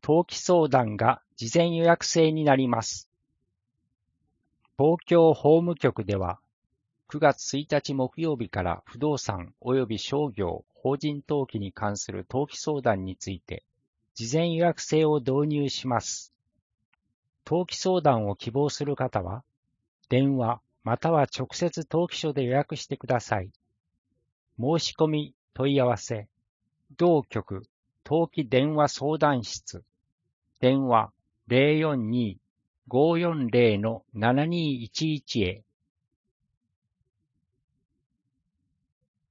登記相談が事前予約制になります。東京法務局では、9月1日木曜日から不動産及び商業、法人登記に関する登記相談について、事前予約制を導入します。登記相談を希望する方は、電話または直接登記所で予約してください。申し込み問い合わせ、同局登記電話相談室、電話 042-540-7211 へ。